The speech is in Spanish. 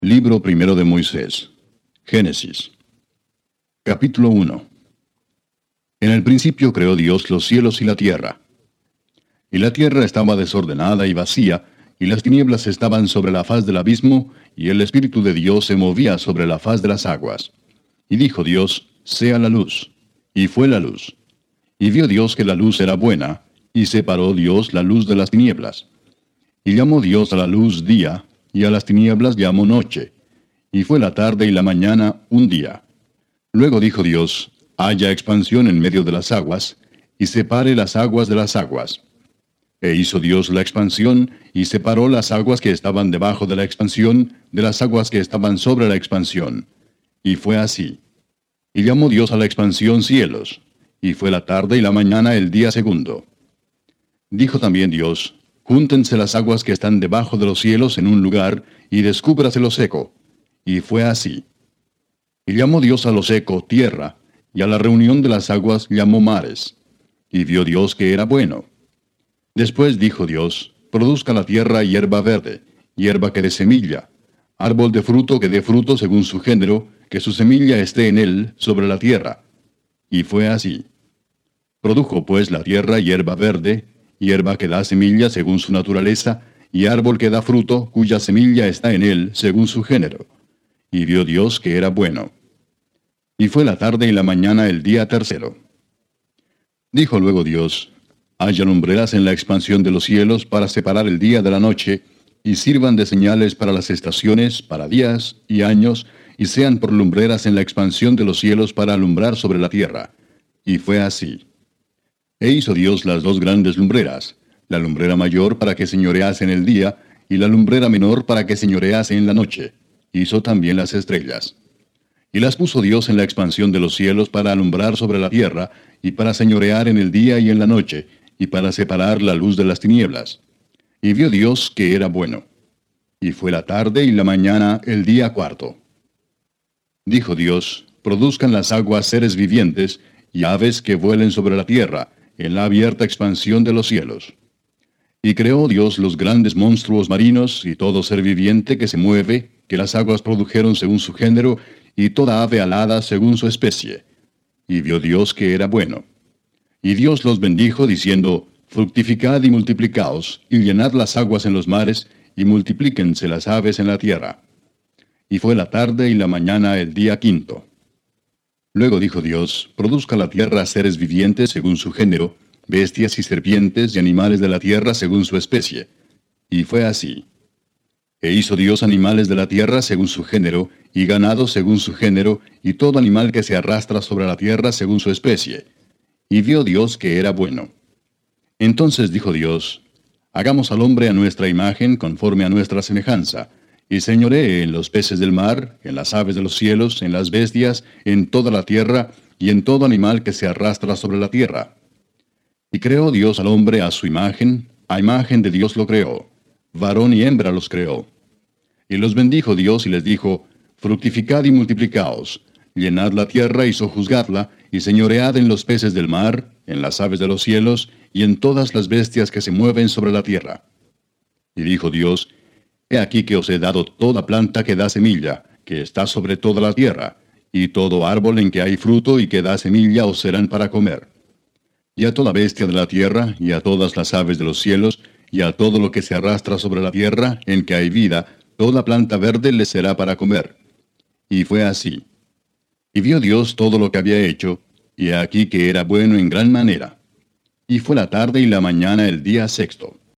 Libro primero de Moisés. Génesis. Capítulo 1. En el principio creó Dios los cielos y la tierra. Y la tierra estaba desordenada y vacía, y las tinieblas estaban sobre la faz del abismo, y el Espíritu de Dios se movía sobre la faz de las aguas. Y dijo Dios, sea la luz. Y fue la luz. Y vio Dios que la luz era buena, y separó Dios la luz de las tinieblas. Y llamó Dios a la luz día, y a las tinieblas llamó noche. Y fue la tarde y la mañana un día. Luego dijo Dios, haya expansión en medio de las aguas, y separe las aguas de las aguas. E hizo Dios la expansión, y separó las aguas que estaban debajo de la expansión, de las aguas que estaban sobre la expansión. Y fue así. Y llamó Dios a la expansión cielos. Y fue la tarde y la mañana el día segundo. Dijo también Dios, júntense las aguas que están debajo de los cielos en un lugar, y descúbrase lo seco. Y fue así. Y llamó Dios a lo seco tierra, y a la reunión de las aguas llamó mares. Y vio Dios que era bueno. Después dijo Dios, produzca la tierra hierba verde, hierba que dé semilla, árbol de fruto que dé fruto según su género, que su semilla esté en él sobre la tierra. Y fue así. Produjo pues la tierra hierba verde, hierba que da semilla según su naturaleza, y árbol que da fruto, cuya semilla está en él según su género. Y vio Dios que era bueno. Y fue la tarde y la mañana el día tercero. Dijo luego Dios, haya lumbreras en la expansión de los cielos para separar el día de la noche, y sirvan de señales para las estaciones, para días y años, y sean por lumbreras en la expansión de los cielos para alumbrar sobre la tierra. Y fue así. E hizo Dios las dos grandes lumbreras, la lumbrera mayor para que señorease en el día, y la lumbrera menor para que señorease en la noche. Hizo también las estrellas. Y las puso Dios en la expansión de los cielos para alumbrar sobre la tierra, y para señorear en el día y en la noche, y para separar la luz de las tinieblas. Y vio Dios que era bueno. Y fue la tarde y la mañana el día cuarto. Dijo Dios, produzcan las aguas seres vivientes, y aves que vuelen sobre la tierra, en la abierta expansión de los cielos. Y creó Dios los grandes monstruos marinos, y todo ser viviente que se mueve, que las aguas produjeron según su género, y toda ave alada según su especie. Y vio Dios que era bueno. Y Dios los bendijo, diciendo, fructificad y multiplicaos, y llenad las aguas en los mares, y multiplíquense las aves en la tierra. Y fue la tarde y la mañana el día quinto. Luego dijo Dios, produzca la tierra seres vivientes según su género, bestias y serpientes y animales de la tierra según su especie. Y fue así. E hizo Dios animales de la tierra según su género, y ganado según su género, y todo animal que se arrastra sobre la tierra según su especie. Y vio Dios que era bueno. Entonces dijo Dios, hagamos al hombre a nuestra imagen, conforme a nuestra semejanza, y señoree en los peces del mar, en las aves de los cielos, en las bestias, en toda la tierra, y en todo animal que se arrastra sobre la tierra. Y creó Dios al hombre a su imagen de Dios lo creó, varón y hembra los creó. Y los bendijo Dios y les dijo, fructificad y multiplicaos, llenad la tierra y sojuzgadla, y señoread en los peces del mar, en las aves de los cielos, y en todas las bestias que se mueven sobre la tierra. Y dijo Dios, he aquí que os he dado toda planta que da semilla, que está sobre toda la tierra, y todo árbol en que hay fruto y que da semilla os serán para comer. Y a toda bestia de la tierra, y a todas las aves de los cielos, y a todo lo que se arrastra sobre la tierra, en que hay vida, toda planta verde les será para comer. Y fue así. Y vio Dios todo lo que había hecho, y he aquí que era bueno en gran manera. Y fue la tarde y la mañana el día sexto.